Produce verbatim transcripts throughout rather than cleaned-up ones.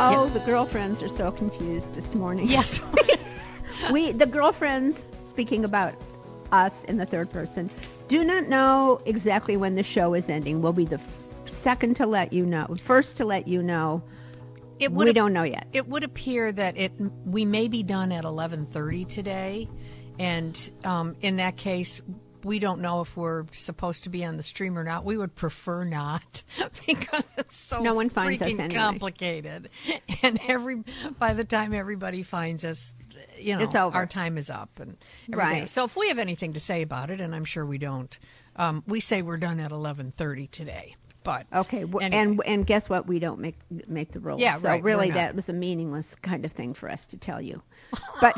Oh, the girlfriends are so confused this morning. Yes. we, the girlfriends, speaking about us in the third person, do not know exactly when the show is ending. We'll be the f- second to let you know, first to let you know. It would we ap- don't know yet. It would appear that it we may be done at eleven thirty today, and um, in that case, we don't know if we're supposed to be on the stream or not. We would prefer not because it's so no one finds us freaking anyway. complicated, and every by the time everybody finds us, you know, it's over. Our time is up and everything. Right. So if we have anything to say about it, and I'm sure we don't, um, we say we're done at eleven thirty today. But okay, well, anyway. and and guess what? We don't make make the rules. Yeah, so right, really, we're not. that was a meaningless kind of thing for us to tell you. But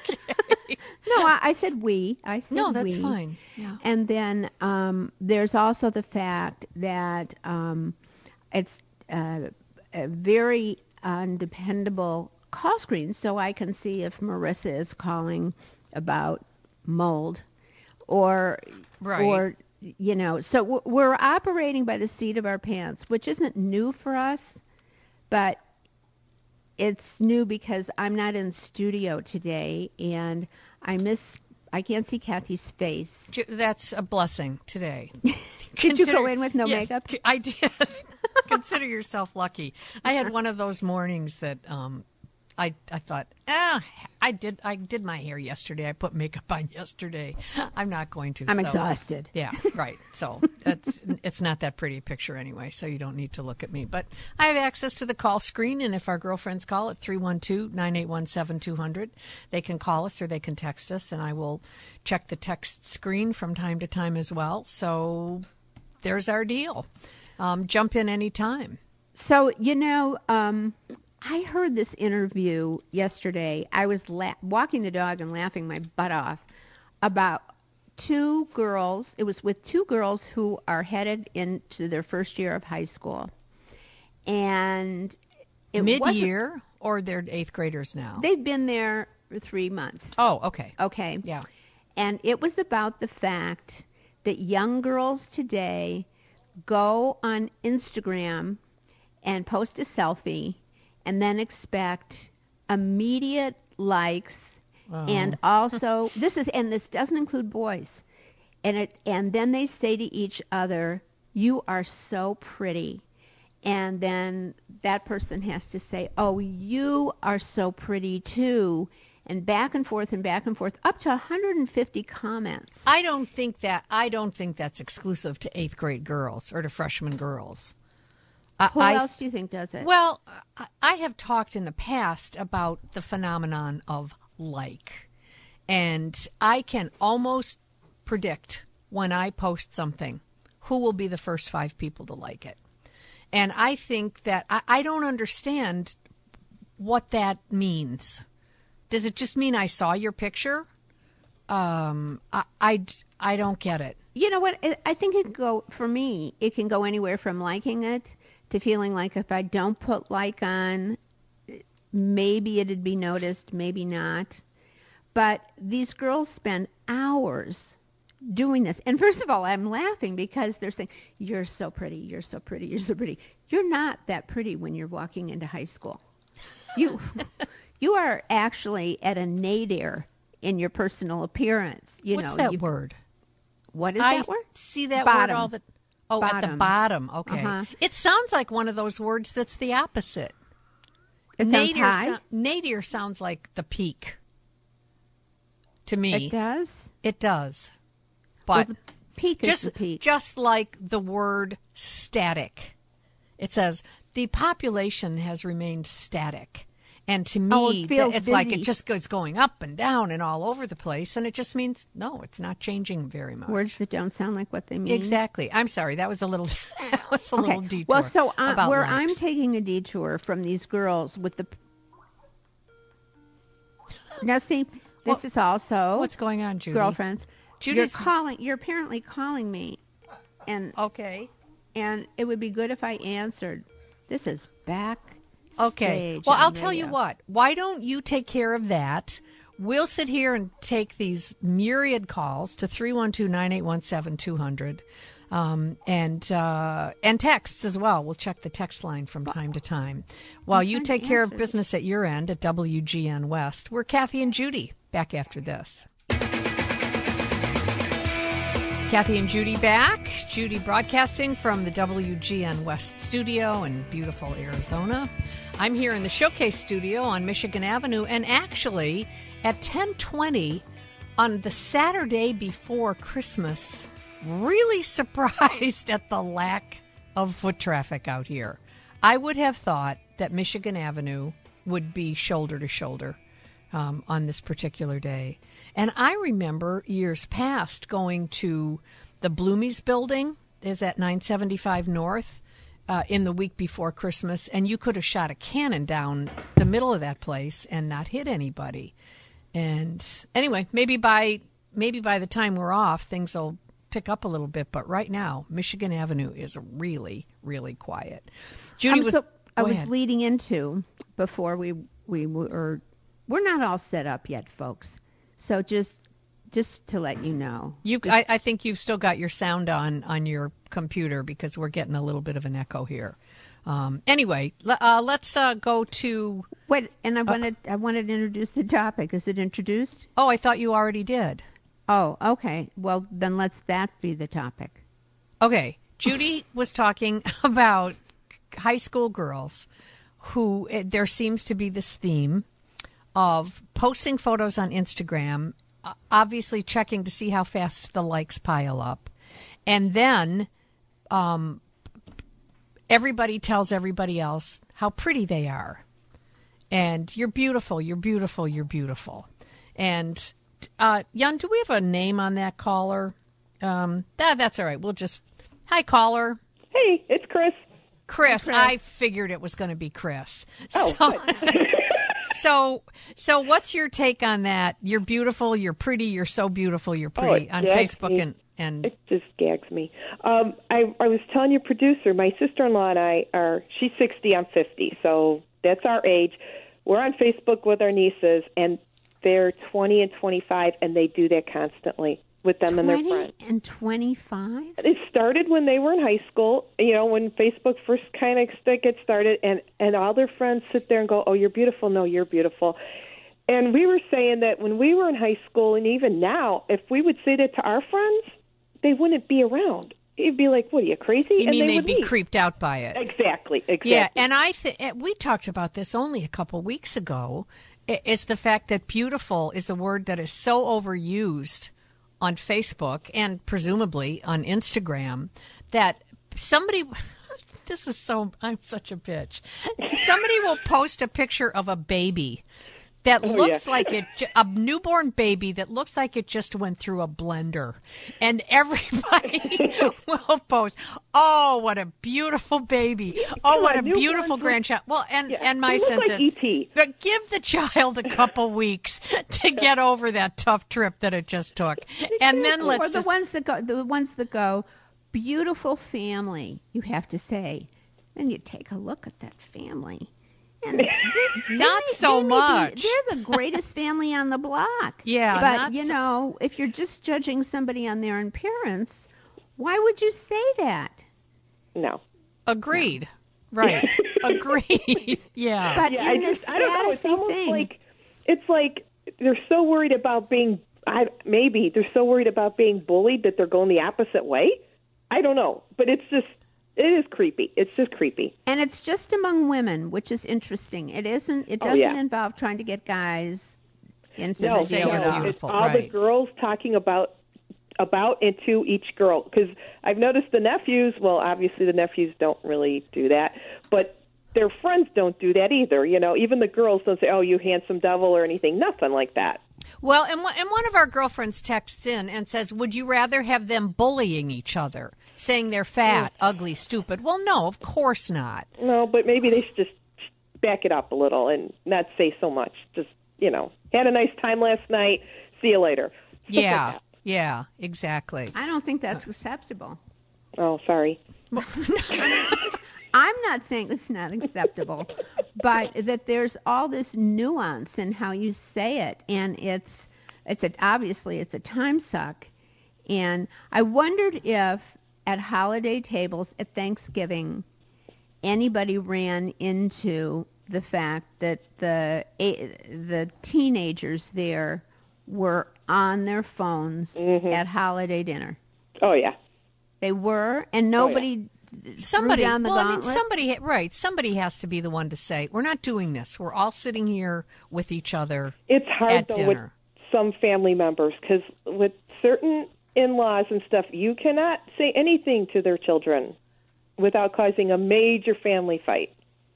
no, I, I said we. I said No, that's we. fine. Yeah. And then um, there's also the fact that um, it's uh, a very undependable call screen, so I can see if Marissa is calling about mold or Right. or you know. So w- we're operating by the seat of our pants, which isn't new for us, but it's new because I'm not in studio today and I miss. I can't see Kathy's face. J- That's a blessing today. Did you go in with no yeah, makeup? c- I did. Consider yourself lucky. I had one of those mornings that um, I I thought, ah, I did I did my hair yesterday. I put makeup on yesterday. I'm not going to. I'm so- exhausted. Yeah, right. So it's it's not that pretty a picture anyway. So you don't need to look at me. But I have access to the call screen, and if our girlfriends call at three one two, nine eight one, seven two zero zero, they can call us or they can text us, and I will check the text screen from time to time as well. So there's our deal. Um, jump in anytime. So, you know, um, I heard this interview yesterday. I was la- walking the dog and laughing my butt off about two girls. It was with two girls who are headed into their first year of high school. And it wasn't- Mid-year, or they're eighth graders now? They've been there for three months. Oh, okay. Okay. Yeah. And it was about the fact that young girls today go on Instagram and post a selfie and then expect immediate likes Oh. and also this is and this doesn't include boys. And it and then they say to each other, "You are so pretty." And then that person has to say, "Oh, you are so pretty too." And back and forth and back and forth, up to one hundred fifty comments. I don't think that I don't think that's exclusive to eighth grade girls or to freshman girls. I, Who I, else do you think does it? Well, I- I have talked in the past about the phenomenon of like, and I can almost predict when I post something who will be the first five people to like it. And I think that I, I don't understand what that means. Does it just mean I saw your picture? Um, I, I, I don't get it. You know what? It, I think it can go, for me, it can go anywhere from liking it to feeling like if I don't put like on, maybe it'd be noticed, maybe not. But these girls spend hours doing this. And first of all, I'm laughing because they're saying, "You're so pretty, you're so pretty, you're so pretty." You're not that pretty when you're walking into high school. You you are actually at a nadir in your personal appearance. You What's know, that you- word? What is I that word? see that Bottom. word all the. Oh, at the Bottom. bottom. Okay. Uh-huh. It sounds like one of those words that's the opposite. It sounds nadir, high. so- nadir sounds like the peak. To me, It does. It does. But Well, the peak is just the peak. just like the word static, it says the population has remained static. And to me, Oh, it feels it's like it busy. just goes going up and down and all over the place. And it just means, no, it's not changing very much. Words that don't sound like what they mean. Exactly. I'm sorry. That was a little, that was a Okay. little detour. Well, so uh, about where I'm likes. taking a detour from these girls with the. Now, see, this What- is also What's going on, Judy? girlfriends. Judy's- You're calling. You're apparently calling me, and Okay. and it would be good if I answered. This is back. Okay. stage Well, on I'll tell you radio. what. Why don't you take care of that? We'll sit here and take these myriad calls to three one two, nine eight one, seven two zero zero. Um, and uh, and texts as well. We'll check the text line from time to time. While you take care of business at your end at W G N West, we're Kathy and Judy back after this. Kathy and Judy back. Judy broadcasting from the W G N West studio in beautiful Arizona. I'm here in the Showcase studio on Michigan Avenue, and actually at ten twenty on the Saturday before Christmas, really surprised at the lack of foot traffic out here. I would have thought that Michigan Avenue would be shoulder to shoulder um, on this particular day. And I remember years past going to the Bloomies building, is at nine seventy-five North, uh, in the week before Christmas, and you could have shot a cannon down the middle of that place and not hit anybody. And anyway, maybe by maybe by the time we're off, things will pick up a little bit. But right now, Michigan Avenue is really, really quiet. Judy Um, was. so I go was ahead. leading into before we we were we're not all set up yet, folks. So just just to let you know, You've, just- I, I think you've still got your sound on on your computer because we're getting a little bit of an echo here. Um, anyway, l- uh, let's uh, go to. wait, and I wanted I wanted to introduce the topic. Is it introduced? Oh, I thought you already did. Oh, okay. Well, then let's that be the topic. Okay, Judy was talking about high school girls who eh, there seems to be this theme of posting photos on Instagram, uh, obviously checking to see how fast the likes pile up, and then um, everybody tells everybody else how pretty they are. And you're beautiful, you're beautiful, you're beautiful. And, uh, Jan, do we have a name on that caller? Um, that, that's all right. We'll just, hi, caller. Hey, it's Chris. Chris, Chris. I figured it was going to be Chris. Oh, so, so, so what's your take on that? You're beautiful, you're pretty, you're so beautiful, you're Oh, pretty it on gags Facebook me. and, and It just gags me. Um, I, I was telling your producer, my sister-in-law and I are, she's sixty, I'm fifty, so that's our age. We're on Facebook with our nieces, and they're twenty and twenty-five, and they do that constantly with them and their twenty friends. and twenty-five? It started when they were in high school, you know, when Facebook first kind of get started, and, and all their friends sit there and go, oh, you're beautiful, no, you're beautiful. And we were saying that when we were in high school, and even now, if we would say that to our friends, they wouldn't be around. It'd be like, what, are you crazy? you and mean they they'd would be leave. creeped out by it? Exactly, exactly. Yeah, and I th- we talked about this only a couple weeks ago. I- It's the fact that beautiful is a word that is so overused on Facebook and presumably on Instagram that somebody, this is so, I'm such a bitch. Somebody will post a picture of a baby that Oh, looks yeah. like it, ju- a newborn baby that looks like it just went through a blender. And everybody will post, oh, what a beautiful baby. Oh, what Yeah, a newborns beautiful look- grandchild. Well, and, Yeah, and my they look sense like is, E T but give the child a couple weeks to get over that tough trip that it just took. And then Or let's the just, ones that go, the ones that go, beautiful family. You have to say, then you take a look at that family, and they- they Not may- so they may be- much. they're the greatest family on the block. Yeah, but not you so- know, if you're just judging somebody on their appearance, why would you say that? No. agreed. Right. Agreed. Yeah. But Yeah, I in just, this I don't know. It's statusy almost thing, like, it's like they're so worried about being, I, maybe they're so worried about being bullied that they're going the opposite way. I don't know. But it's just, it is creepy. It's just creepy. and it's just among women, which is interesting. It isn't. It Oh, doesn't yeah. involve trying to get guys into No, the say deal you're at all. it's beautiful, all the right. girls talking about about and to each girl. Because I've noticed the nephews. Well, obviously the nephews don't really do that, but their friends don't do that either. You know, even the girls don't say, "Oh, you handsome devil" or anything. Nothing like that. Well, and, one- and one of our girlfriends texts in and says, would you rather have them bullying each other, saying they're fat, ugly, stupid? Well, no, of course not. No, but maybe they should just back it up a little and not say so much. Just, you know, had a nice time last night. See you later. Stuff like Yeah, that. yeah, exactly. I don't think that's acceptable. Oh, sorry. I'm not saying it's not acceptable, but that there's all this nuance in how you say it, and it's it's a, obviously it's a time suck. And I wondered if at holiday tables at Thanksgiving, anybody ran into the fact that the the teenagers there were on their phones Mm-hmm. at holiday dinner. Oh, yeah. They were, and nobody Somebody, threw down the well, I mean, gauntlet. somebody, right? Somebody has to be the one to say, "We're not doing this. We're all sitting here with each other It's hard, at though, dinner." with some family members, because with certain in-laws and stuff, you cannot say anything to their children without causing a major family fight.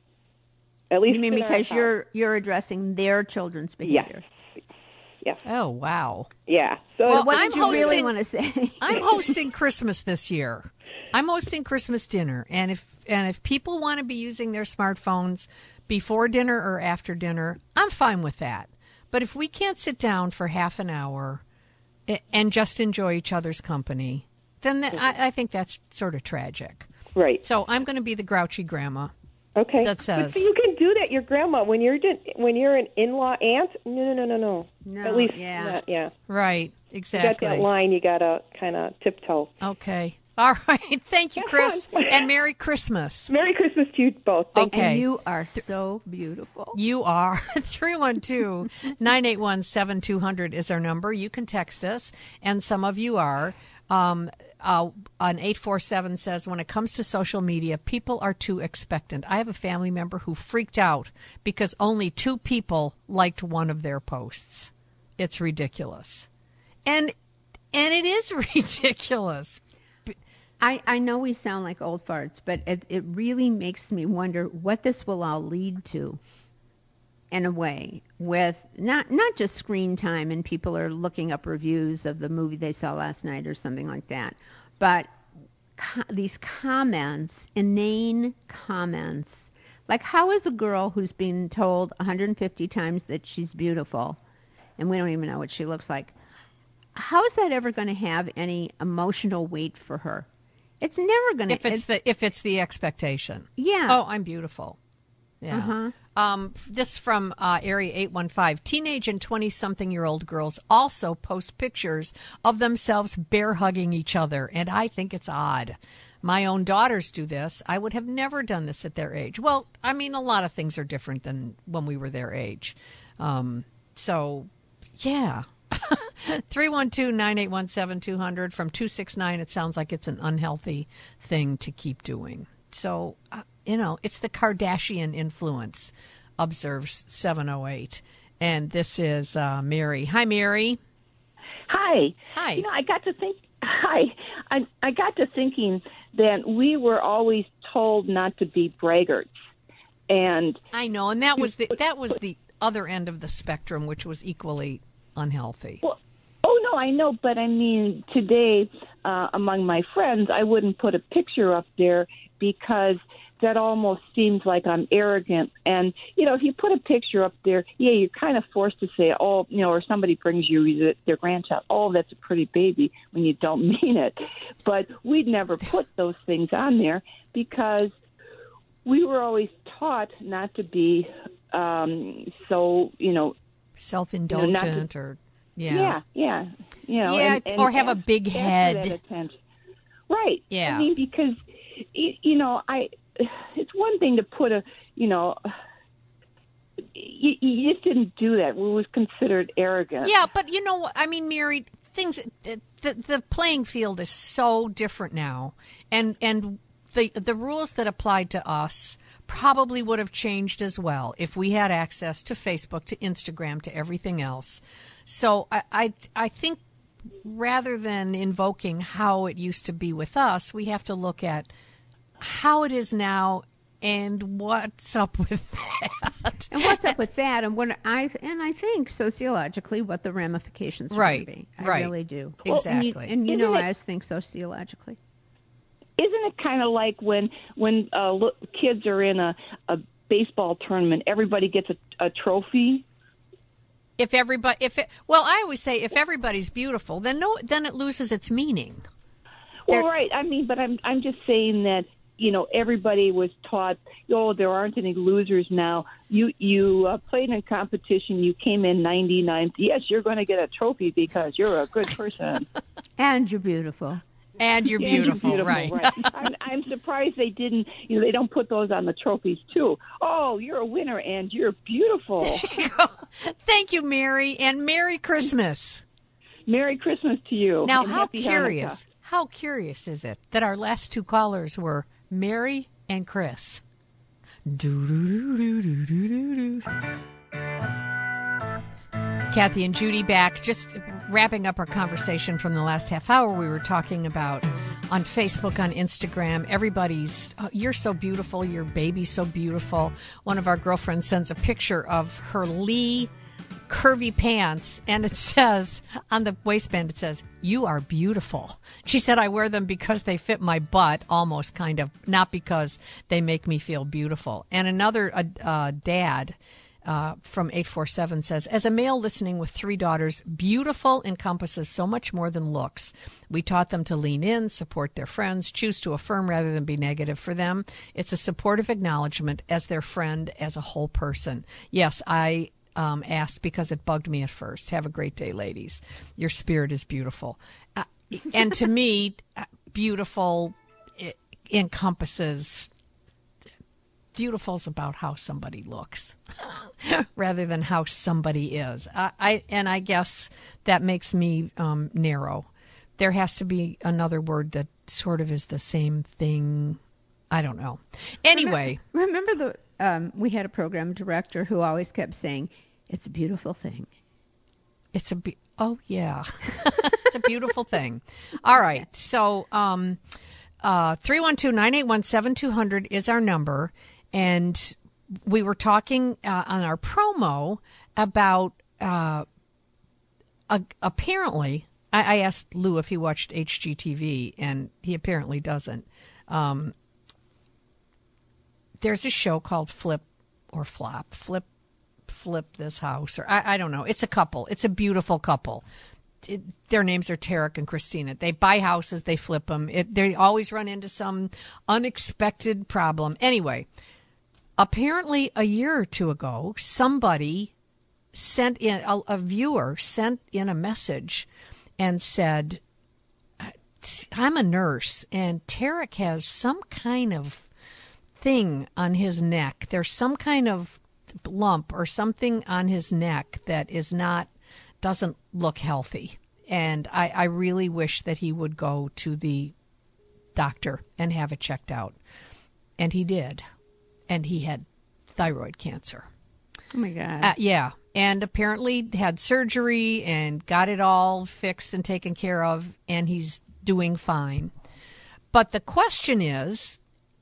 At least You mean in our because house. you're you're addressing their children's behavior? Yes. Yes. Oh, wow! Yeah. So Well, What I'm did you really hosting- want to say? I'm hosting Christmas this year. I'm hosting Christmas dinner, and if and if people want to be using their smartphones before dinner or after dinner, I'm fine with that. But if we can't sit down for half an hour a- and just enjoy each other's company, then th- I, I think that's sort of tragic. right. So I'm going to be the grouchy grandma. Okay. that But says- see, you can do that. Your grandma, when you're di- when you're an in-law aunt, no, no, no, no, no. No, At least, yeah. not, yeah. Right, You got exactly. that line. You got to kind of tiptoe. Okay. All right. Thank you, Chris, and Merry Christmas. Merry Christmas to you both. Thank Okay. And you are so beautiful. You are. three one two, nine eight one, seven two zero zero is our number. You can text us, and some of you are. Um, uh, an eight four seven says, when it comes to social media, people are too expectant. I have a family member who freaked out because only two people liked one of their posts. It's ridiculous. And and it is ridiculous. I, I know we sound like old farts, but it, it really makes me wonder what this will all lead to in a way, with not not just screen time and people are looking up reviews of the movie they saw last night or something like that, but co- these comments, inane comments, like how is a girl who's been told one hundred fifty times that she's beautiful and we don't even know what she looks like, how is that ever going to have any emotional weight for her? It's never going to. If it's the if it's the expectation. Yeah. Oh, I'm beautiful. Yeah. Uh-huh. Um, this from uh, Area eight one five. Teenage and twenty-something-year-old girls also post pictures of themselves bear-hugging each other, and I think it's odd. My own daughters do this. I would have never done this at their age. Well, I mean, a lot of things are different than when we were their age. Um, so, yeah. three one two, nine eight one, seven two zero zero from two six nine. It sounds like it's an unhealthy thing to keep doing. So, uh, you know, it's the Kardashian influence, observes seven oh eight. And this is uh, Mary. Hi, Mary. Hi. Hi. You know, I got to think. Hi. I I got to thinking that we were always told not to be braggarts, and I know, and that was the that was the other end of the spectrum, which was equally unhealthy. well, oh no, I know, but I mean, today uh, among my friends, I wouldn't put a picture up there because that almost seems like I'm arrogant. And, you know, if you put a picture up there, yeah, you're kind of forced to say, oh, you know, or somebody brings you their grandchild, oh, that's a pretty baby, when you don't mean it. But we'd never put those things on there because we were always taught not to be um, so, you know, Self-indulgent to- or, yeah. yeah, yeah, you know, Yeah, and, and or have a ask- big ask for head. that attention. Right. Yeah. I mean, because you, you know, I it's one thing to put a, you know, you, you just didn't do that. It was considered arrogant. Yeah, but you know what? I mean, Mary, things the, the playing field is so different now, and and the the rules that applied to us probably would have changed as well if we had access to Facebook, to Instagram, to everything else. So I I, I think rather than invoking how it used to be with us, we have to look at how it is now and what's up with that. And what's up with that? And what I and I think sociologically what the ramifications are Right, going to be. I right. really do. Exactly. And you, and you Isn't know, it- I always think sociologically. Isn't it kind of like when when uh, look, kids are in a, a baseball tournament, everybody gets a, a trophy? If everybody, if it, well, I always say if everybody's beautiful, then no, then it loses its meaning. Well, There- right. I mean, but I'm I'm just saying that, you know, everybody was taught, oh, there aren't any losers now. You you uh, played in competition. You came in ninety-ninth. Yes, you're going to get a trophy because you're a good person. And you're beautiful. And you're And beautiful, you're right? right. I'm, I'm surprised they didn't. You know, they don't put those on the trophies too. Oh, you're a winner, and you're beautiful. Thank you, Mary, and Merry Christmas. Merry Christmas to you. Now, and how happy curious, Hanukkah. how curious is it that our last two callers were Mary and Chris? Do-do-do-do-do-do-do. Kathy and Judy back, just wrapping up our conversation from the last half hour. We were talking about on Facebook, on Instagram, everybody's, oh, you're so beautiful, your baby's so beautiful. One of our girlfriends sends a picture of her Lee curvy pants, and it says, on the waistband, it says, "You are beautiful." She said, "I wear them because they fit my butt," almost kind of, not because they make me feel beautiful. And another uh, uh, dad uh, from eight four seven says, "As a male listening with three daughters, beautiful encompasses so much more than looks. We taught them to lean in, support their friends, choose to affirm rather than be negative. For them, it's a supportive acknowledgement as their friend, as a whole person." Yes, I Um, asked because it bugged me at first. Have a great day, ladies. Your spirit is beautiful. Uh, and to me, uh, beautiful it encompasses, beautiful is about how somebody looks rather than how somebody is. I, I And I guess that makes me um, narrow. There has to be another word that sort of is the same thing. I don't know. Anyway. Remember, remember the um, we had a program director who always kept saying, "It's a beautiful thing." It's a be- oh yeah, it's a beautiful thing. All right, so um, uh, three one two nine eight one seven two zero zero is our number, and we were talking uh, on our promo about uh, uh, apparently. I, I asked Lou if he watched H G T V, and he apparently doesn't. Um, there's a show called Flip or Flop, Flip. Flip This House, or I, I don't know. It's a couple. It's a beautiful couple. It, their names are Tarek and Christina. They buy houses, they flip them. It, they always run into some unexpected problem. Anyway, apparently a year or two ago, somebody sent in, a, a viewer sent in a message and said, "I'm a nurse, and Tarek has some kind of thing on his neck. There's some kind of lump or something on his neck that is not, doesn't look healthy. And I, I really wish that he would go to the doctor and have it checked out." And he did. And he had thyroid cancer. Oh, my God. Uh, yeah. And apparently had surgery and got it all fixed and taken care of, and he's doing fine. But the question is,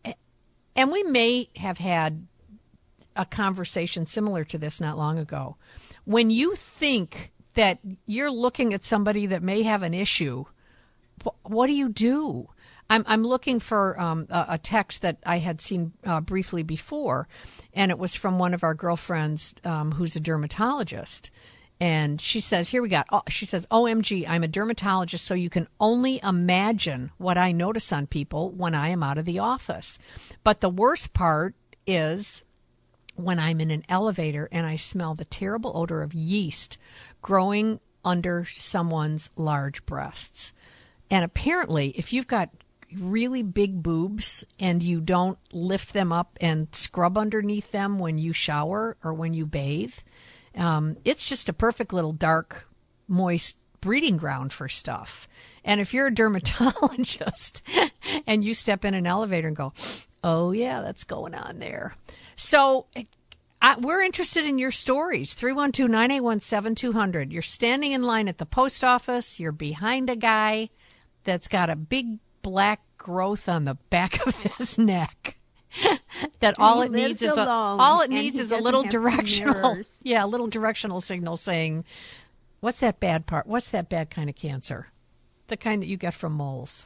and we may have had a conversation similar to this not long ago. When you think that you're looking at somebody that may have an issue, wh- what do you do? I'm, I'm looking for um, a, a text that I had seen uh, briefly before, and it was from one of our girlfriends um, who's a dermatologist. And she says, here we got, oh, she says, "O M G, I'm a dermatologist, so you can only imagine what I notice on people when I am out of the office. But the worst part is when I'm in an elevator and I smell the terrible odor of yeast growing under someone's large breasts." And apparently, if you've got really big boobs and you don't lift them up and scrub underneath them when you shower or when you bathe, um, it's just a perfect little dark, moist breeding ground for stuff. And if you're a dermatologist and you step in an elevator and go, "Oh, yeah, that's going on there." So I, we're interested in your stories. three one two nine eight one seven two zero zero. You're standing in line at the post office. You're behind a guy that's got a big black growth on the back of his neck. That all he it needs is a alone, all it and needs he is a doesn't little have two directional mirrors. yeah, a little directional signal saying, "What's that bad part? What's that bad kind of cancer? The kind that you get from moles."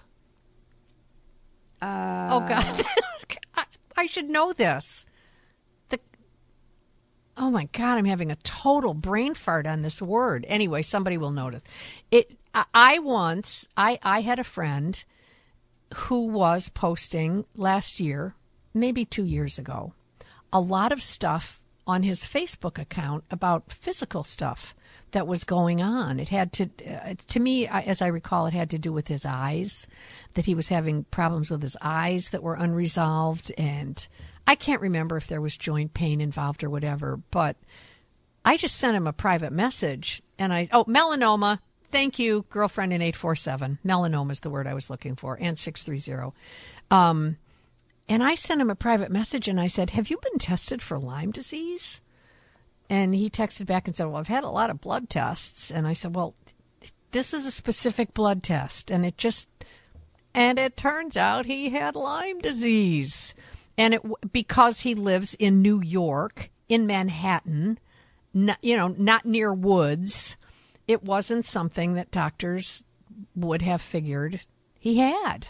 Uh, Oh God. I, I should know this. The Oh my God, I'm having a total brain fart on this word. Anyway, somebody will notice. It I, I once I, I had a friend who was posting last year, maybe two years ago, a lot of stuff on his Facebook account about physical stuff that was going on. It had to, uh, to me, as I recall, it had to do with his eyes, that he was having problems with his eyes that were unresolved. And I can't remember if there was joint pain involved or whatever, but I just sent him a private message. And I, oh, melanoma. Thank you, girlfriend in eight four seven. Melanoma is the word I was looking for, and six three zero. Um, and I sent him a private message, and I said, have you been tested for Lyme disease? And he texted back and said, well, I've had a lot of blood tests. And I said, well, this is a specific blood test. And it just, and it turns out he had Lyme disease. And it, because he lives in New York, in Manhattan, not, you know, not near woods, it wasn't something that doctors would have figured he had.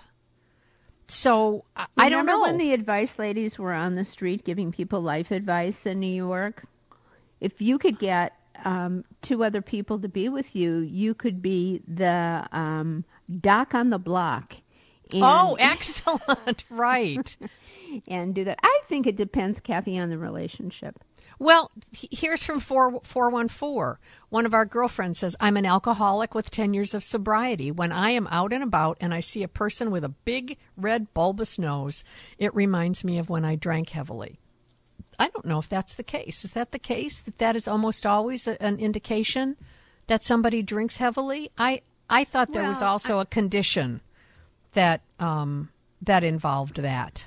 So I, I don't know. Remember when the advice ladies were on the street giving people life advice in New York? If you could get um, two other people to be with you, you could be the um, doc on the block. And, oh, excellent. Right. And do that. I think it depends, Kathy, on the relationship. Well, here's from four one four. One of our girlfriends says, I'm an alcoholic with ten years of sobriety. When I am out and about and I see a person with a big red bulbous nose, it reminds me of when I drank heavily. I don't know if that's the case. Is that the case, that that is almost always a, an indication that somebody drinks heavily? I, I thought there well, was also I, a condition that um, that involved that.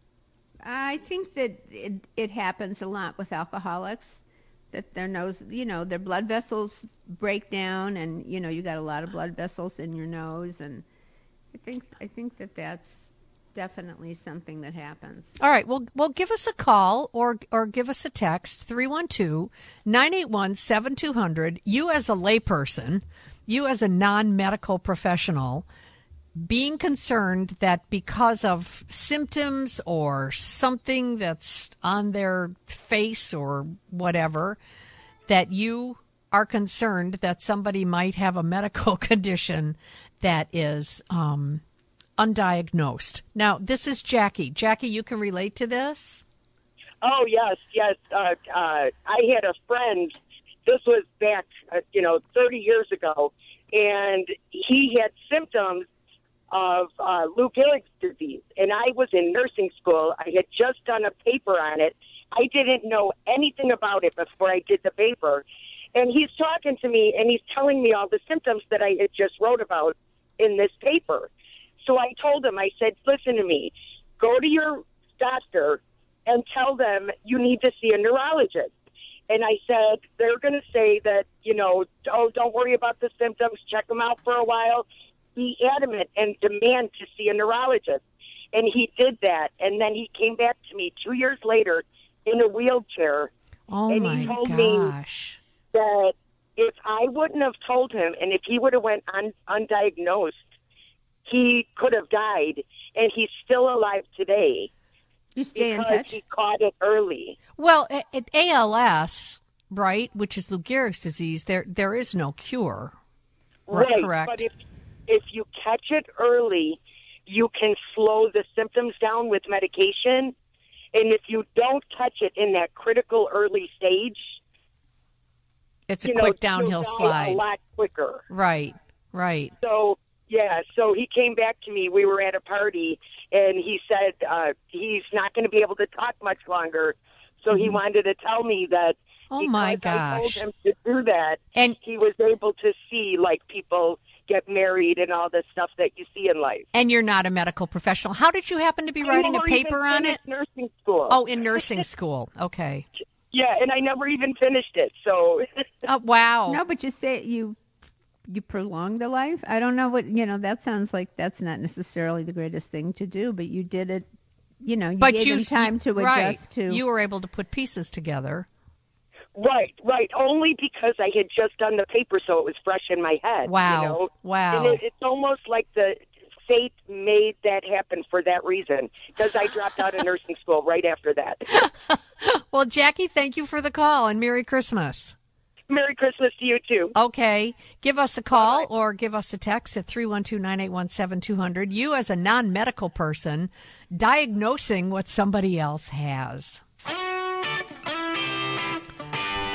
I think that it, it happens a lot with alcoholics, that their nose, you know, their blood vessels break down, and you know, you got a lot of blood vessels in your nose, and I think I think that that's definitely something that happens. All right, well, well, give us a call or or give us a text, three one two, nine eight one, seven two zero zero. You as a layperson, you as a non-medical professional, being concerned that because of symptoms or something that's on their face or whatever, that you are concerned that somebody might have a medical condition that is um, undiagnosed. Now, this is Jackie. Jackie, you can relate to this? Oh, yes, yes. Uh, uh, I had a friend, this was back, uh, you know, thirty years ago, and he had symptoms of uh, Lou Gehrig's disease. And I was in nursing school. I had just done a paper on it. I didn't know anything about it before I did the paper. And he's talking to me, and he's telling me all the symptoms that I had just wrote about in this paper. So I told him, I said, listen to me, go to your doctor and tell them you need to see a neurologist. And I said, they're going to say that, you know, oh, don't worry about the symptoms, check them out for a while. Be adamant and demand to see a neurologist. And he did that. And then he came back to me two years later in a wheelchair. Oh, and my he told gosh. me that if I wouldn't have told him, and if he would have went un- undiagnosed, he could have died. And he's still alive today. You stay in because touch? he caught it early. Well, at, at A L S, right, which is Lou Gehrig's disease, there there is no cure. Right, correct. But if if you catch it early, you can slow the symptoms down with medication. And if you don't catch it in that critical early stage, it's a you quick know, downhill you'll die slide. a lot quicker. Right, right. So, yeah, so he came back to me. We were at a party, and he said uh, he's not going to be able to talk much longer. So mm-hmm. he wanted to tell me that oh because my I gosh. told him to do that, and he was able to see, like, people get married and all the stuff that you see in life. And you're not a medical professional. How did you happen to be writing a paper on it? Nursing school. Oh, in nursing school. Okay. Yeah, and I never even finished it. So. uh, wow. No, but you say you you prolonged the life. I don't know what you know. That sounds like that's not necessarily the greatest thing to do, but you did it. You know, you but gave you, them time to right. adjust to. You were able to put pieces together. Right, right. Only because I had just done the paper, so it was fresh in my head. Wow, you know? wow. And it, it's almost like the fate made that happen for that reason, because I dropped out of nursing school right after that. Well, Jackie, thank you for the call, and Merry Christmas. Merry Christmas to you, too. Okay. Give us a call Bye-bye. or give us a text at three one two, nine eight one, seven two zero zero. You, as a non-medical person, diagnosing what somebody else has.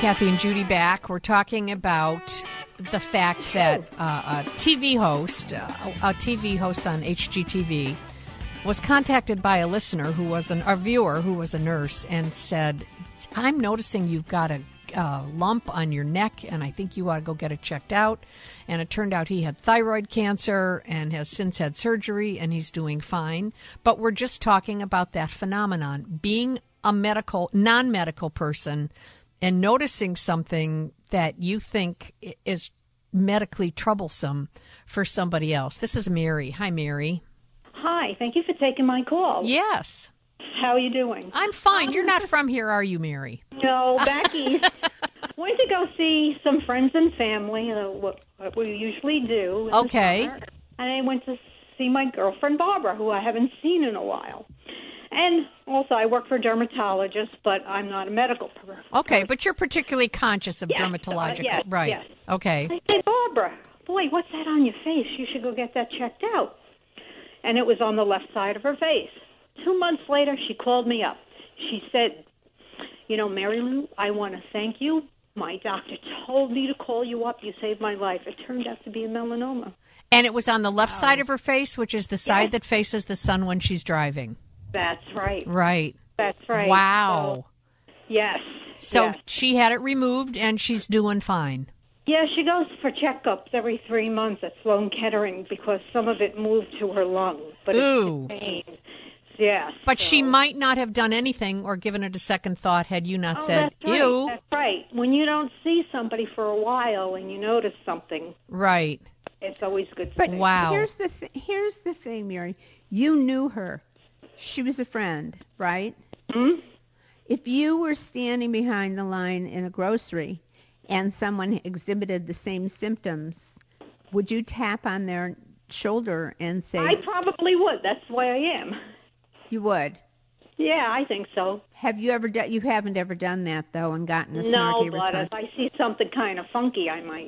Kathy and Judy back. We're talking about the fact that uh, a T V host, uh, a T V host on H G T V, was contacted by a listener who was an, a viewer who was a nurse and said, I'm noticing you've got a uh, lump on your neck, and I think you ought to go get it checked out. And it turned out he had thyroid cancer and has since had surgery, and he's doing fine. But we're just talking about that phenomenon, being a medical, non-medical person and noticing something that you think is medically troublesome for somebody else. This is Mary. Hi, Mary. Hi. Thank you for taking my call. Yes. How are you doing? I'm fine. You're not from here, are you, Mary? No, back east. Went to go see some friends and family, you know, what, what we usually do. in Okay. the summer. And I went to see my girlfriend, Barbara, who I haven't seen in a while. And also, I work for a dermatologist, but I'm not a medical person. Okay, but you're particularly conscious of Yes, dermatological. uh, yes, right. yes. Okay. I said, Barbara, boy, what's that on your face? You should go get that checked out. And it was on the left side of her face. Two months later, she called me up. She said, you know, Mary Lou, I want to thank you. My doctor told me to call you up. You saved my life. It turned out to be a melanoma. And it was on the left wow. side of her face, which is the side yes. that faces the sun when she's driving. That's right. Right. That's right. Wow. So, yes. So yes. she had it removed, and she's doing fine. Yeah, she goes for checkups every three months at Sloan Kettering because some of it moved to her lungs. But Ooh. it's pain. Yes. But so. she might not have done anything or given it a second thought had you not oh, said, that's right. ew. That's right. When you don't see somebody for a while and you notice something. Right. It's always good to But say. wow. here's the th- here's the thing, Mary. You knew her. She was a friend, right? Hmm? If you were standing behind the line in a grocery and someone exhibited the same symptoms, would you tap on their shoulder and say... I probably would. That's why I am. You would? Yeah, I think so. Have you ever done... You haven't ever done that, though, and gotten a No, snarky but response? if I see something kind of funky, I might.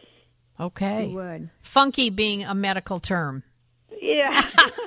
Okay. You would. Funky being a medical term. Yeah.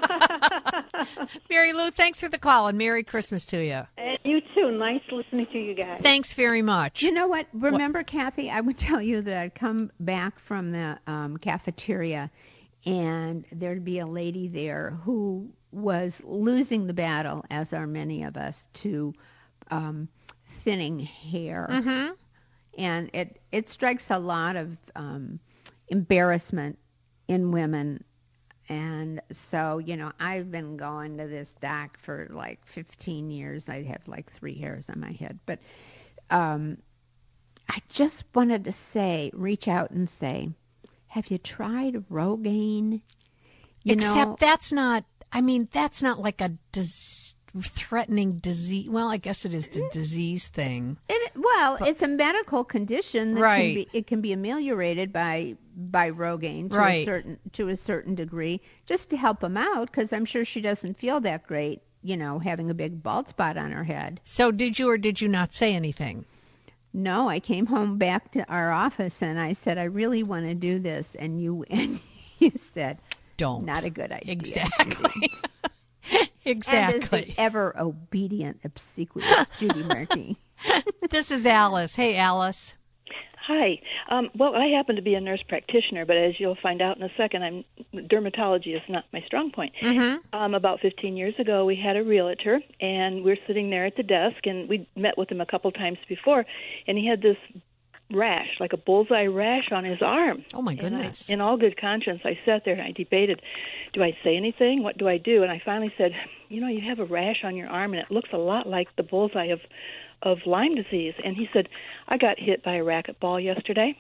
Mary Lou, thanks for the call, and Merry Christmas to you. And you too. Nice listening to you guys. Thanks very much. You know what? Remember, what? Kathy, I would tell you that I'd come back from the um, cafeteria, and there'd be a lady there who was losing the battle, as are many of us, to um, thinning hair. Mm-hmm. And it, it strikes a lot of um, embarrassment in women. And so, you know, I've been going to this doc for like fifteen years. I have like three hairs on my head. But um, I just wanted to say, reach out and say, have you tried Rogaine? You Except know, that's not, I mean, that's not like a dis- threatening disease. Well, I guess it is a disease thing. It, well, But- it's a medical condition that Right. can be, it can be ameliorated by by Rogaine to Right. a certain to a certain degree, just to help him out, because I'm sure she doesn't feel that great, you know, having a big bald spot on her head. So did you or did you not say anything? No, I came home back to our office and I said, I really want to do this, and you and you said, Don't. not a good idea. Exactly. Judy. Exactly. And as the ever obedient, obsequious Judy Murphy. This is Alice. Hey, Alice. Hi. Um, well, I happen to be a nurse practitioner, but as you'll find out in a second, I'm dermatology is not my strong point. Mm-hmm. Um, about fifteen years ago, we had a realtor, and we're sitting there at the desk, and we met with him a couple times before, and he had this rash, like a bullseye rash on his arm. Oh, my And goodness. I, in all good conscience, I sat there and I debated, do I say anything? What do I do? And I finally said, you know, you have a rash on your arm, and it looks a lot like the bullseye of of Lyme disease. And he said, I got hit by a racquetball yesterday.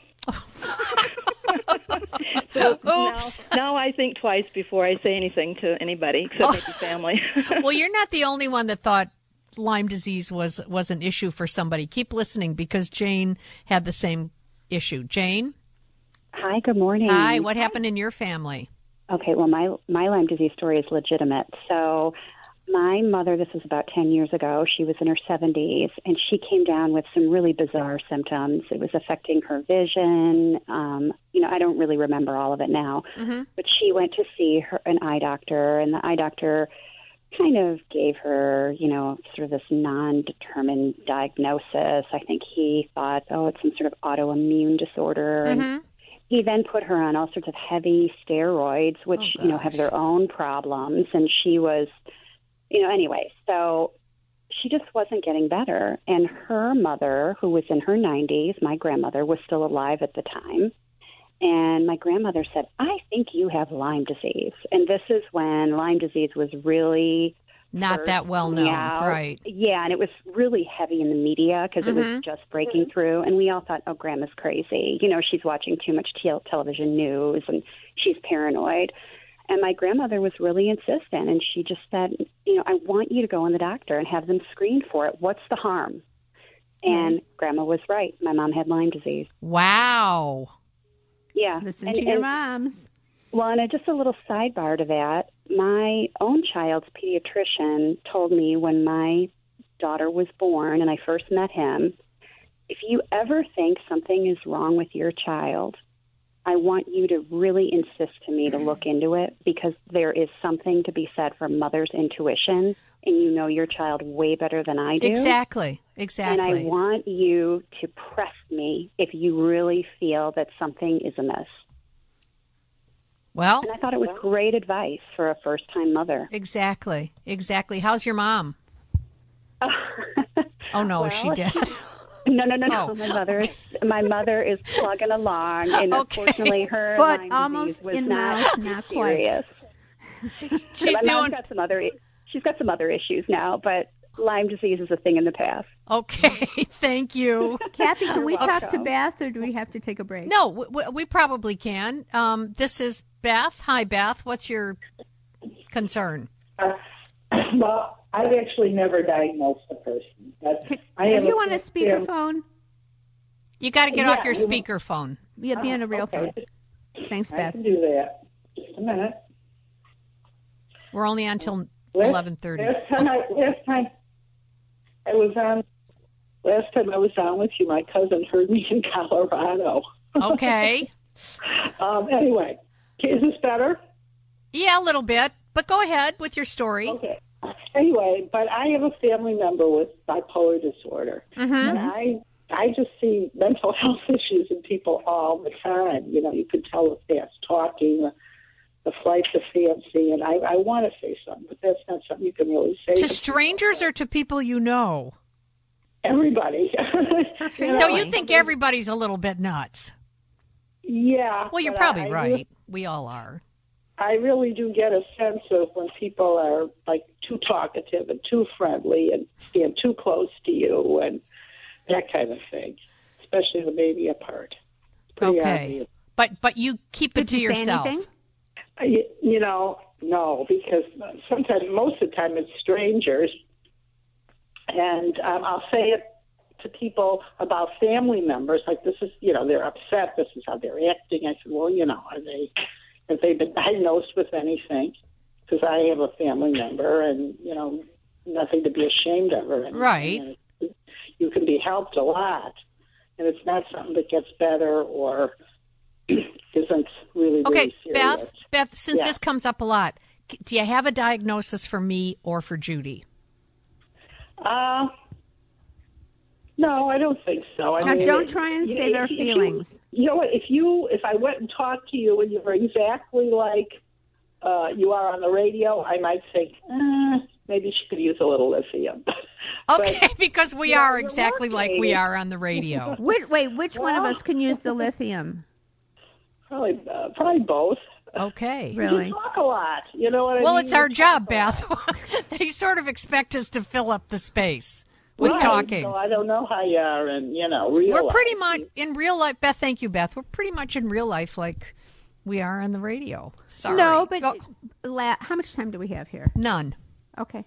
So Oops. Now, now I think twice before I say anything to anybody, except maybe family. Well, you're not the only one that thought Lyme disease was, was an issue for somebody. Keep listening, because Jane had the same issue. Jane? Hi, good morning. Hi, what happened in your family? Okay, well, my my Lyme disease story is legitimate. So my mother, this was about ten years ago, she was in her seventies, and she came down with some really bizarre symptoms. It was affecting her vision. Um, you know, I don't really remember all of it now. Mm-hmm. But she went to see her an eye doctor, and the eye doctor kind of gave her, you know, sort of this non-determined diagnosis. I think he thought, oh, it's some sort of autoimmune disorder. Mm-hmm. And he then put her on all sorts of heavy steroids, which, Oh, you know, have their own problems. And she was, you know, anyway, so she just wasn't getting better. And her mother, who was in her nineties, my grandmother, was still alive at the time. And my grandmother said, I think you have Lyme disease. And this is when Lyme disease was really Not that well known, out. right? Yeah, and it was really heavy in the media because it Mm-hmm. was just breaking through. And we all thought, oh, Grandma's crazy. You know, she's watching too much te- television news and she's paranoid. And my grandmother was really insistent. And she just said, you know, I want you to go in the doctor and have them screened for it. What's the harm? And Grandma was right. My mom had Lyme disease. Wow. Yeah. Listen and, to your and, moms. Well, and just a little sidebar to that, my own child's pediatrician told me when my daughter was born and I first met him, if you ever think something is wrong with your child, I want you to really insist to me to look into it because there is something to be said for mother's intuition, and you know your child way better than I do. Exactly. Exactly. And I want you to press me if you really feel that something is amiss. Well, And I thought it was great advice for a first-time mother. exactly. Exactly. How's your mom? Oh, no, is she Well, dead? No, no, no, no. Oh. My mother is my mother is plugging along, and Okay. unfortunately, her Foot Lyme almost disease was in not mouth, not quite. serious. She's my doing mom's got some other she's got some other issues now, but Lyme disease is a thing in the past. okay. Thank you. Kathy, can we talk to welcome. Beth, or do we have to take a break? No, we, we probably can. Um, this is Beth. Hi, Beth. What's your concern? Uh, well, I've actually never diagnosed a person, but I Are have you a on a friend- speakerphone? You got to get Yeah, off your you- speakerphone. Yeah, be on a real okay. phone. Thanks, I Beth. can do that. Just a minute. We're only on till Last- eleven thirty. Last time, I, last time I was on, last time I was on with you, my cousin heard me in Colorado. Okay. Um, anyway, is this better? Yeah, a little bit. But go ahead with your story. Okay. Anyway, but I have a family member with bipolar disorder, Mm-hmm. and I I just see mental health issues in people all the time. You know, you can tell the fast talking, the, the flight to fancy, and I, I want to say something, but that's not something you can really say To strangers or to people you know? everybody. So know, you think everybody's a little bit nuts? Yeah. Well, you're but probably I, I right. really- We all are. I really do get a sense of when people are like too talkative and too friendly and stand too close to you and that kind of thing, especially the baby apart. It's pretty Okay. obvious. But but you keep it Did to you say yourself. anything? I, you know, no, because sometimes, most of the time, it's strangers, and um, I'll say it to people about family members. Like, this is, you know, they're upset. This is how they're acting. I said, well, you know, are they, have they been diagnosed with anything? Because I have a family member, and you know, nothing to be ashamed of or anything. Right. And it- you can be helped a lot, and it's not something that gets better or isn't really Okay, really serious. Beth, Beth, since Yeah. this comes up a lot, c- do you have a diagnosis for me or for Judy? Uh, no, I don't think so. I Now, mean, don't it- try and you- save our if you- feelings. You know what? If you, if I went and talked to you and you were exactly like uh, you are on the radio, I might think, eh, maybe she could use a little lithium. Okay, because we Yeah, are you're exactly like we lucky. are on the radio. Wait, wait which one of Well- us can use the lithium? Probably, uh, probably both. Okay. Really? You talk a lot. You know what I Well, mean? it's our You job, talk a lot. Beth. They sort of expect us to fill up the space with Right, talking. So I don't know how you are, and you know, real. We're pretty life. much in real life, Beth. Thank you, Beth. We're pretty much in real life like we are on the radio. Sorry. No, but Go- la- how much time do we have here? none. Okay.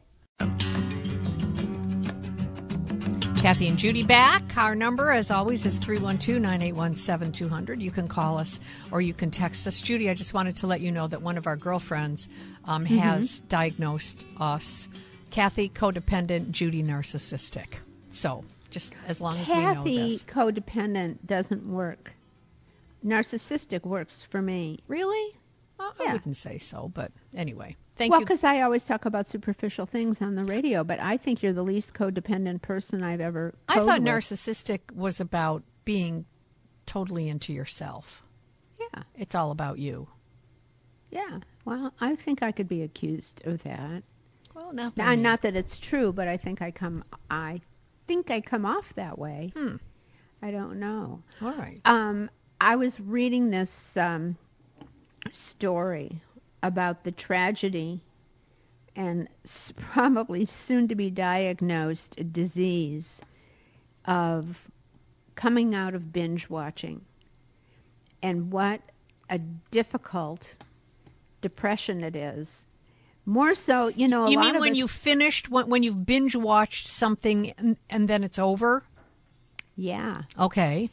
Kathy and Judy back. Our number, as always, is three one two, nine eight one, seven two zero zero. You can call us or you can text us. Judy, I just wanted to let you know that one of our girlfriends um, Mm-hmm. has diagnosed us. Kathy, codependent, Judy, narcissistic. So just as long as we know Kathy, this. codependent doesn't work. Narcissistic works for me. Really? Well, Yeah. I wouldn't say so, but anyway. Thank Well, you. because I always talk about superficial things on the radio, but I think you're the least codependent person I've ever I code thought with. narcissistic was about being totally into yourself. Yeah, It's all about you. yeah. Well, I think I could be accused of that. Well, not Now, not that it's true, but I think I come I think I come off that way. Hmm. I don't know. All right. Um, I was reading this um, story about the tragedy and s- probably soon to be diagnosed disease of coming out of binge watching, and what a difficult depression it is. More so, you know, a You lot mean of when us- you finished, when, when you've binge watched something and, and then it's over? yeah. Okay.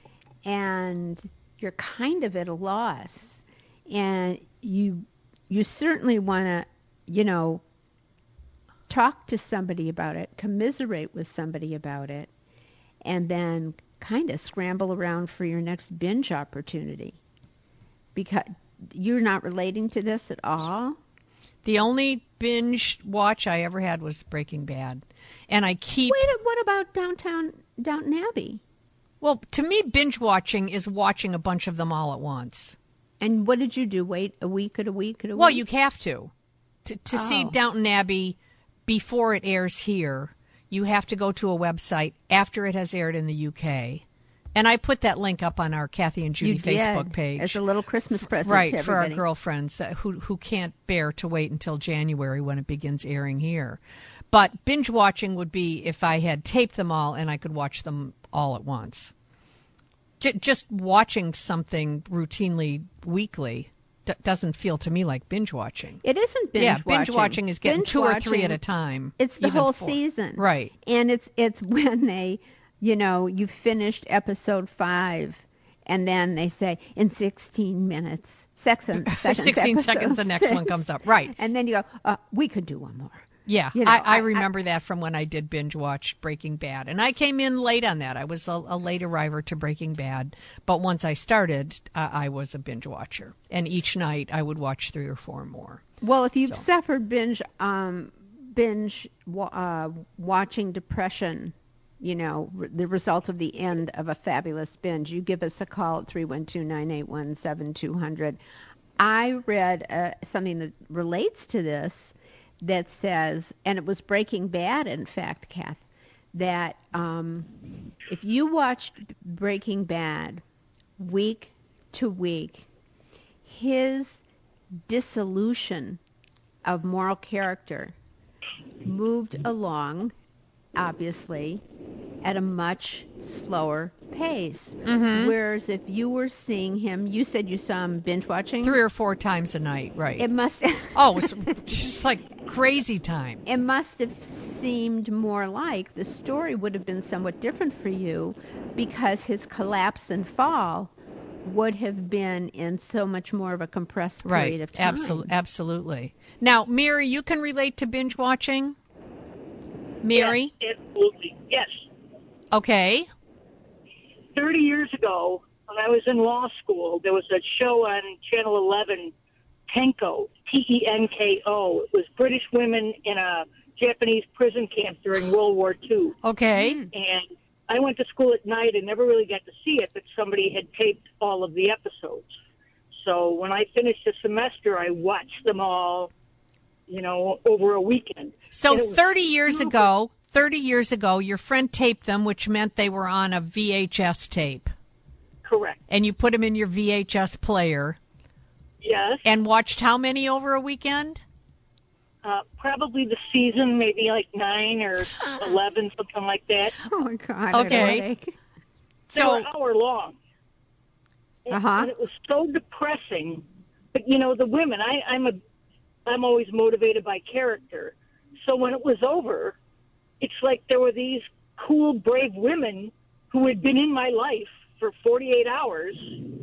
And you're kind of at a loss, and you you certainly want to, you know, talk to somebody about it, commiserate with somebody about it, and then kind of scramble around for your next binge opportunity, because you're not relating to this at all. The only binge watch I ever had was Breaking Bad. And I keep... Wait, what about Downtown Downton Abbey? Well, to me, binge watching is watching a bunch of them all at once. And what did you do? Wait a week at a week at a Well, week? you have to. To, to see Oh. Downton Abbey before it airs here, you have to go to a website after it has aired in the U K. And I put that link up on our Kathy and Judy You did, Facebook page. as a little Christmas present Right, to for our everybody. girlfriends that, who, who can't bear to wait until January when it begins airing here. But binge watching would be if I had taped them all and I could watch them all at once. J- just watching something routinely weekly d- doesn't feel to me like binge watching. It isn't binge yeah, watching. binge watching is getting Binge two or three at watching, a time. It's the even whole four. season. Right. And it's it's when they, you know, you finished episode five, and then they say in sixteen minutes, seconds, seconds sixteen episode seconds, the next one six. comes up. Right. And then you go, uh, we could do one more. Yeah, You know, I, I I- remember that from when I did binge watch Breaking Bad. And I came in late on that. I was a, a late arriver to Breaking Bad. But once I started, uh, I was a binge watcher. And each night I would watch three or four more. Well, if you've So. suffered binge um, binge wa- uh, watching depression, you know, r- the result of the end of a fabulous binge, you give us a call at three one two, nine eight one, seven two zero zero. I read uh, something that relates to this that says, and it was Breaking Bad, in fact, Kath, that um, if you watched Breaking Bad week to week, his dissolution of moral character moved along, obviously, at a much slower pace. Mhm. Whereas if you were seeing him, you said you saw him binge watching. Three or four times a night, right. It must. oh, it was just like crazy time. It must have seemed more like the story would have been somewhat different for you, because his collapse and fall would have been in so much more of a compressed period Right, of time. Absol- absolutely. Now, Mary, you can relate to binge watching? Mary? Yes, absolutely. Yes. Okay. thirty years ago, when I was in law school, there was a show on Channel eleven, Tenko, T E N K O. It was British women in a Japanese prison camp during World War Two. Okay. And I went to school at night and never really got to see it, but somebody had taped all of the episodes. So when I finished the semester, I watched them all, you know, over a weekend. So And it was thirty years super- ago, thirty years ago, your friend taped them, which meant they were on a V H S tape. Correct. And you put them in your V H S player. Yes. And watched how many over a weekend? Uh, probably the season, maybe like nine or eleven, something like that. Oh my God! Okay. They So- were hour long. And, Uh-huh. and it was so depressing. But you know, the women, I, I'm a, I'm always motivated by character. So when it was over, it's like there were these cool, brave women who had been in my life for forty-eight hours,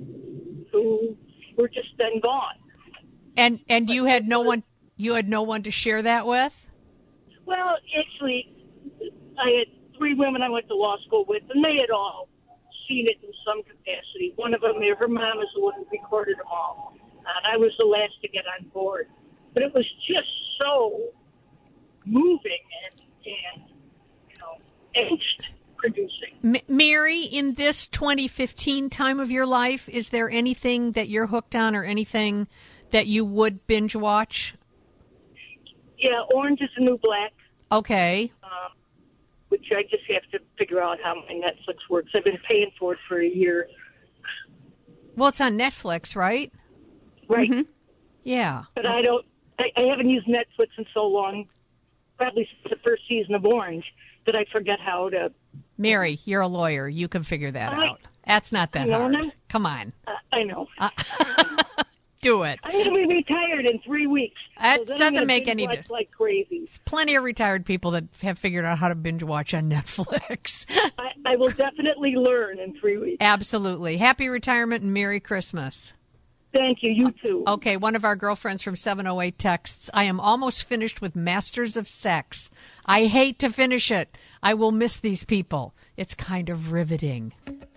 who were just then gone. And and you had no one you had no one to share that with? Well, actually, I had three women I went to law school with, and they had all seen it in some capacity. One of them, her mom is the one who recorded them all. and I was the last to get on board. But it was just so moving and, and you know, angst-producing. M- Mary, in this twenty fifteen time of your life, is there anything that you're hooked on or anything that you would binge watch? Yeah, Orange is the New Black. Okay. Um, which I just have to figure out how my Netflix works. I've been paying for it for a year. Well, it's on Netflix, right? Right. Mm-hmm. Yeah. But I don't, I, I haven't used Netflix in so long, probably since the first season of Orange, that I forget how to. Mary, you're a lawyer. You can figure that I, out. That's not that I know, hard. I'm, Come on. Uh, I know. Uh, do it. I'm going to be retired in three weeks. That so then doesn't I'm make any difference. Like crazy. There's plenty of retired people that have figured out how to binge watch on Netflix. I, I will definitely learn in three weeks. Absolutely. Happy retirement and Merry Christmas. Thank you. You too. Okay, one of our girlfriends from seven oh eight texts, I am almost finished with Masters of Sex. I hate to finish it. I will miss these people. It's kind of riveting.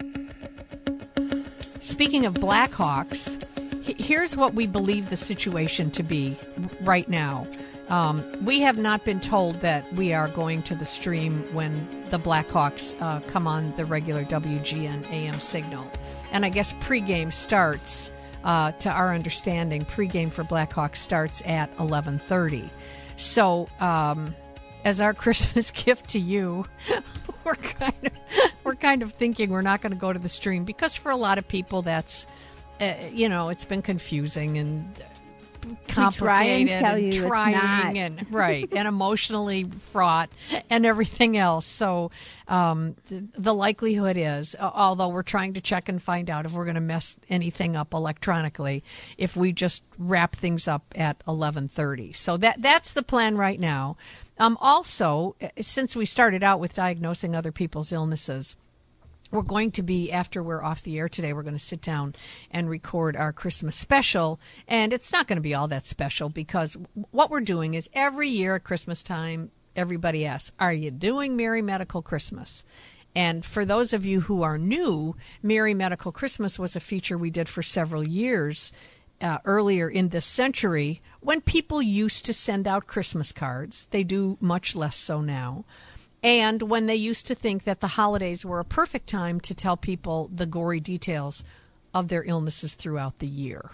Speaking of Blackhawks, here's what we believe the situation to be right now. Um, we have not been told that we are going to the stream when the Blackhawks uh, come on the regular W G N A M signal. And I guess pregame starts, uh, to our understanding, pregame for Blackhawks starts at eleven thirty. So um, as our Christmas gift to you, we're kind of, we're kind of thinking we're not going to go to the stream because for a lot of people that's, uh, you know, it's been confusing and complicated we try and, tell and you trying it's not. and right and emotionally fraught and everything else. So um, the, the likelihood is, uh, although we're trying to check and find out if we're going to mess anything up electronically, if we just wrap things up at eleven thirty. So that that's the plan right now. Um, also, since we started out with diagnosing other people's illnesses, we're going to be, after we're off the air today, we're going to sit down and record our Christmas special. And it's not going to be all that special because what we're doing is every year at Christmas time, everybody asks, are you doing Merry Medical Christmas? And for those of you who are new, Merry Medical Christmas was a feature we did for several years uh, earlier in this century when people used to send out Christmas cards. They do much less so now. And when they used to think that the holidays were a perfect time to tell people the gory details of their illnesses throughout the year.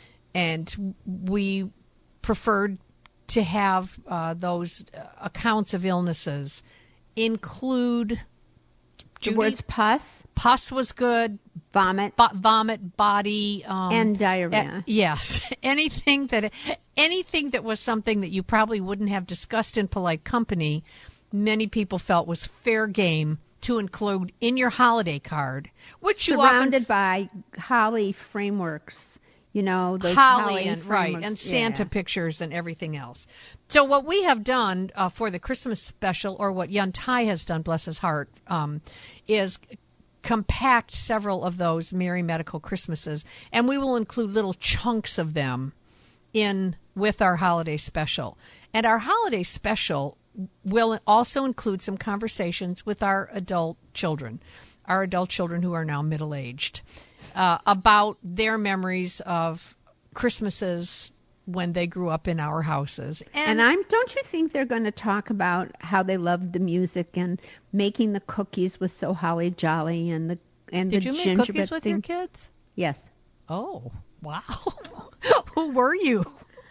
And we preferred to have uh, those accounts of illnesses include the words pus. Pus was good. Vomit. Bo- vomit, body. Um, and diarrhea. Uh, yes. anything that anything that was something that you probably wouldn't have discussed in polite company, many people felt was fair game to include in your holiday card, which you surrounded often by holly frameworks, you know, those holly, holly and right, and Santa yeah. pictures and everything else. So what we have done uh, for the Christmas special, or what Yun Tai has done, bless his heart, um, is compact several of those Merry Medical Christmases, and we will include little chunks of them in with our holiday special. And our holiday special will also include some conversations with our adult children, our adult children who are now middle-aged, uh, about their memories of Christmases when they grew up in our houses. And, and I'm don't you think they're going to talk about how they loved the music and making the cookies was so holly jolly and the and Did the you make gingerbread cookies with thing? your kids? Yes. Oh, wow. Who were you?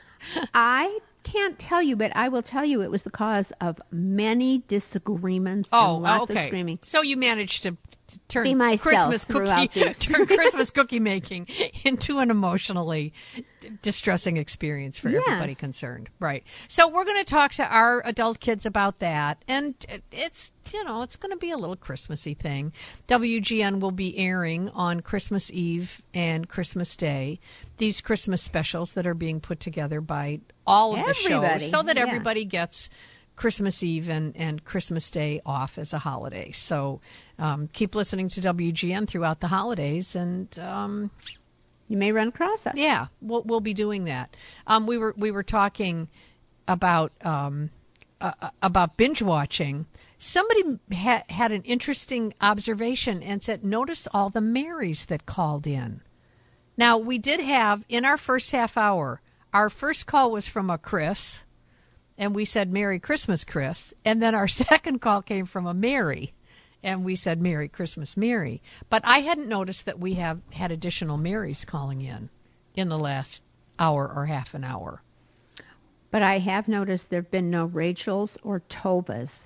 I can't tell you, but I will tell you it was the cause of many disagreements oh, and lots okay. of screaming. So you managed to turn See myself Christmas cookie turn Christmas cookie making into an emotionally distressing experience for yes. everybody concerned. Right. So we're going to talk to our adult kids about that, and it's you know it's going to be a little Christmassy thing. W G N will be airing on Christmas Eve and Christmas Day these Christmas specials that are being put together by all of everybody. the shows, so that yeah. everybody gets Christmas Eve and, and Christmas Day off as a holiday. So um, keep listening to W G N throughout the holidays, and um, you may run across us. Yeah, we'll we'll be doing that. Um, we were we were talking about um, uh, about binge watching. Somebody ha- had an interesting observation and said, "Notice all the Marys that called in." Now, we did have, in our first half hour, our first call was from a Chris, and we said, Merry Christmas, Chris. And then our second call came from a Mary, and we said, Merry Christmas, Mary. But I hadn't noticed that we have had additional Marys calling in in the last hour or half an hour. But I have noticed there have been no Rachels or Tovas.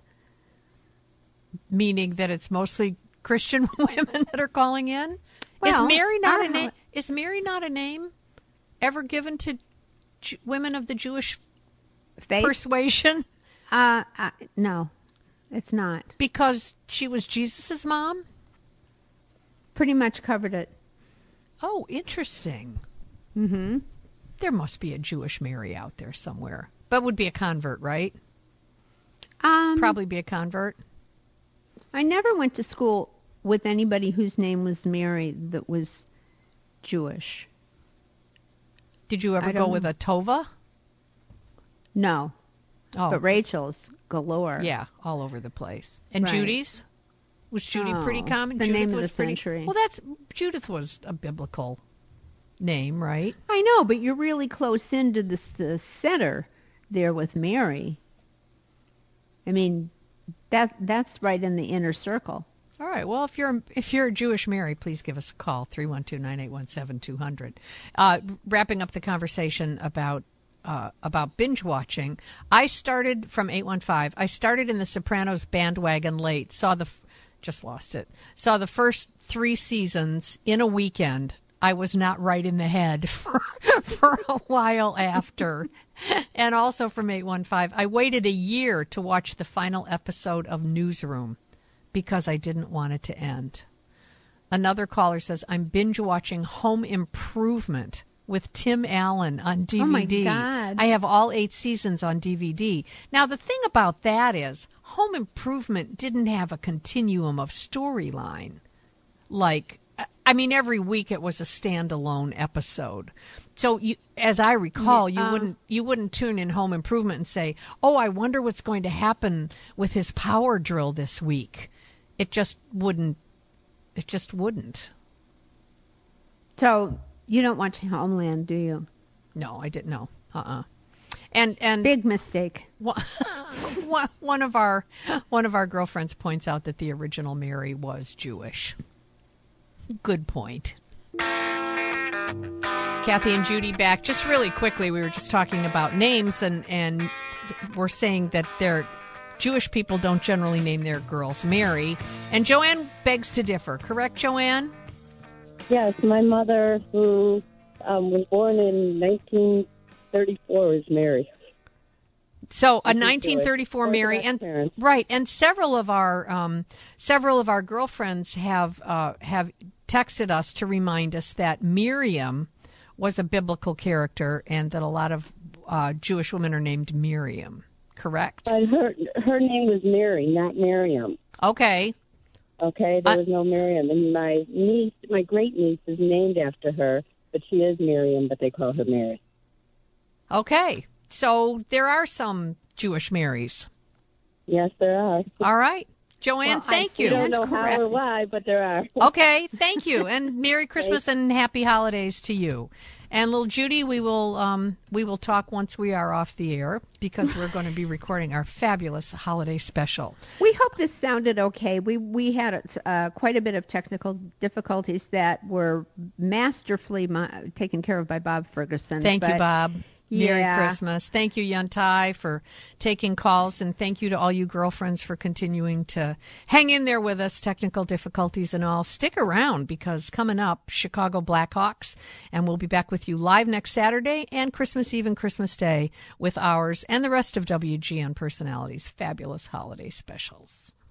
Meaning that it's mostly Christian women that are calling in? Well, is Mary not a know. name? Is Mary not a name ever given to Ju- women of the Jewish Faith? persuasion? Uh, uh, no, it's not. Because she was Jesus's mom? Pretty much covered it. Oh, interesting. Mm-hmm. There must be a Jewish Mary out there somewhere. But would be a convert, right? Um, Probably be a convert. I never went to school with anybody whose name was Mary that was Jewish. Did you ever I go don't with know. a Tova? No. Oh, But Rachel's galore. yeah, all over the place. And Right. Judy's? Was Judy pretty Oh, common? the Judith name of was the pretty. century. Well, that's Judith was a biblical name, right? I know, but you're really close into the, the center there with Mary. I mean, that that's right in the inner circle. All right. Well, if you're if you're a Jewish Mary, please give us a call, three one two, nine eight one, seven two zero zero. Uh, wrapping up the conversation about uh, about binge watching, I started from eight one five. I started in the Sopranos bandwagon late. Saw the f- just lost it. Saw the first three seasons in a weekend. I was not right in the head for, for a while after. And also from eight one five, I waited a year to watch the final episode of Newsroom because I didn't want it to end. Another caller says, I'm binge watching Home Improvement with Tim Allen on D V D. Oh, my God. I have all eight seasons on D V D. Now, the thing about that is Home Improvement didn't have a continuum of storyline. Like, I mean, every week it was a standalone episode. So, you, as I recall, you Yeah, uh, wouldn't you wouldn't tune in Home Improvement and say, "Oh, I wonder what's going to happen with his power drill this week." It just wouldn't. It just wouldn't. So you don't watch Homeland, do you? No, I didn't know. Uh-uh. And and Big mistake. one one of our one of our girlfriends points out that the original Mary was Jewish. Good point. Kathy and Judy back. Just really quickly, we were just talking about names, and, and we're saying that they're, Jewish people don't generally name their girls Mary. And Joanne begs to differ. Correct, Joanne? Yes, my mother, who um, was born in nineteen thirty-four, is Mary. So a I think nineteen thirty-four so. Mary, Orthodox and parents. right, and several of our um, several of our girlfriends have uh, have texted us to remind us that Miriam was a biblical character, and that a lot of uh, Jewish women are named Miriam. Correct? But her her name was Mary, not Miriam. Okay. Okay, there Uh, was no Miriam, and my niece, my great niece, is named after her, but she is Miriam, but they call her Mary. Okay. So there are some Jewish Marys. Yes, there are. All right. Joanne, Well, I thank see you. I don't know Correct. how or why, but there are. Okay, thank you, and Merry Christmas and Happy Holidays to you. And little Judy, we will um, we will talk once we are off the air, because we're going to be recording our fabulous holiday special. We hope this sounded okay. We we had uh, quite a bit of technical difficulties that were masterfully mo- taken care of by Bob Ferguson. Thank you, but- Bob. Merry Yeah. Christmas. Thank you, Yuntai, for taking calls, and thank you to all you girlfriends for continuing to hang in there with us, technical difficulties and all. Stick around, because coming up, Chicago Blackhawks, and we'll be back with you live next Saturday and Christmas Eve and Christmas Day with ours and the rest of W G N Personalities' fabulous holiday specials.